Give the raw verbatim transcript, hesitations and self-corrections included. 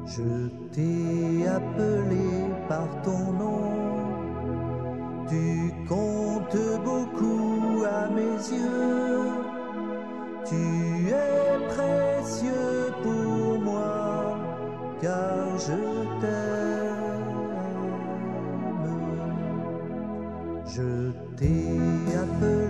Je t'ai appelé par ton nom, tu comptes beaucoup à mes yeux, tu es précieux pour moi, car je t'aime. Je t'ai appelé